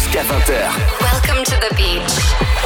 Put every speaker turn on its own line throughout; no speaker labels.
jusqu'à 20h.
Welcome to the beach.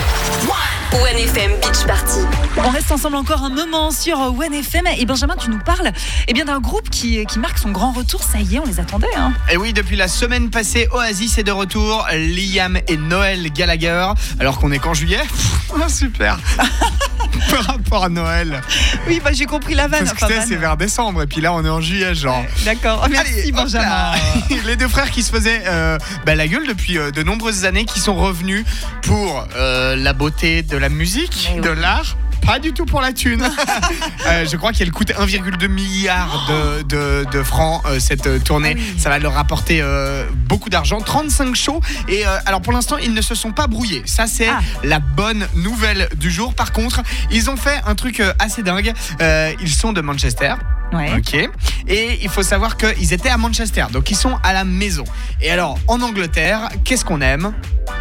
1FM Beach Party.
On reste ensemble encore un moment sur 1FM. Et Benjamin, tu nous parles d'un groupe qui marque son grand retour. Ça y est, on les attendait.
Et oui, depuis la semaine passée, Oasis est de retour. Liam et Noël Gallagher. Alors qu'on est qu'en juillet. Super. Par rapport à Noël.
Oui, j'ai compris la vanne.
Parce que c'est vers décembre. Et puis là, on est en juillet, genre.
Ouais, d'accord. Merci, allez, Benjamin.
Les deux frères qui se faisaient la gueule depuis de nombreuses années, qui sont revenus pour la beauté de la musique, de l'art. Pas du tout pour la thune. Je crois qu'elle coûte 1,2 milliard de francs cette tournée. Ça va leur rapporter beaucoup d'argent. 35 shows. Et alors pour l'instant, ils ne se sont pas brouillés. Ça, c'est la bonne nouvelle du jour. Par contre, ils ont fait un truc assez dingue. Ils sont de Manchester.
Ouais.
Ok. Et il faut savoir qu'ils étaient à Manchester. Donc ils sont à la maison. Et alors, en Angleterre, qu'est-ce qu'on aime ?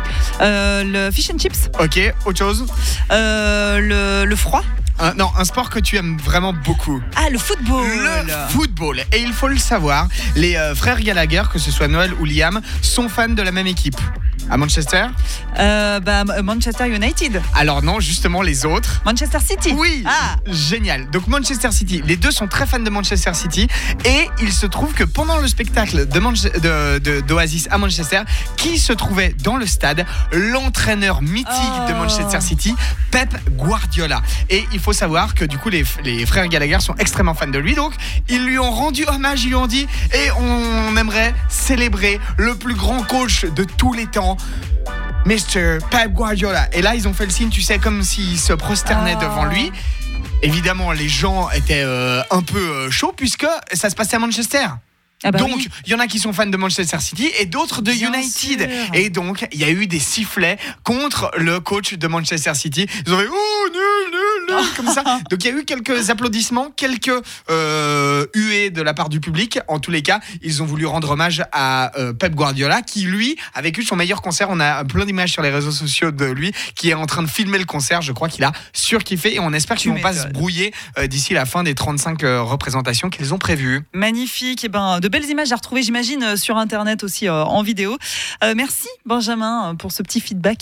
Le fish and chips.
Ok, autre chose ?
Le froid.
Non, un sport que tu aimes vraiment beaucoup.
Ah, le football.
Le football. Et il faut le savoir, les frères Gallagher, que ce soit Noël ou Liam, sont fans de la même équipe. À Manchester ?
Manchester United.
Alors non, justement les autres.
Manchester City.
Oui, génial. Donc Manchester City, les deux sont très fans de Manchester City. Et il se trouve que pendant le spectacle d'Oasis à Manchester, qui se trouvait dans le stade ? L'entraîneur mythique de Manchester City, Pep Guardiola. Et il faut savoir que du coup les frères Gallagher sont extrêmement fans de lui. Donc ils lui ont rendu hommage, ils lui ont dit « Et on aimerait célébrer le plus grand coach de tous les temps, Mr. Pep Guardiola ». Et là, ils ont fait le signe, tu sais, comme s'ils se prosternaient devant lui. Évidemment, les gens étaient un peu chauds puisque ça se passait à Manchester. Donc, il y en a qui sont fans de Manchester City et d'autres de United. Et donc, il y a eu des sifflets contre le coach de Manchester City. Ils ont fait « Oh, nul, comme ça. Donc, il y a eu quelques applaudissements, quelques huées de la part du public. En tous les cas, ils ont voulu rendre hommage à Pep Guardiola qui, lui, a vécu son meilleur concert. On a plein d'images sur les réseaux sociaux de lui qui est en train de filmer le concert. Je crois qu'il a surkiffé et on espère qu'ils ne vont pas se brouiller d'ici la fin des 35 représentations qu'ils ont prévues.
Magnifique. Et de belles images à retrouver, j'imagine, sur Internet aussi en vidéo. Merci, Benjamin, pour ce petit feedback.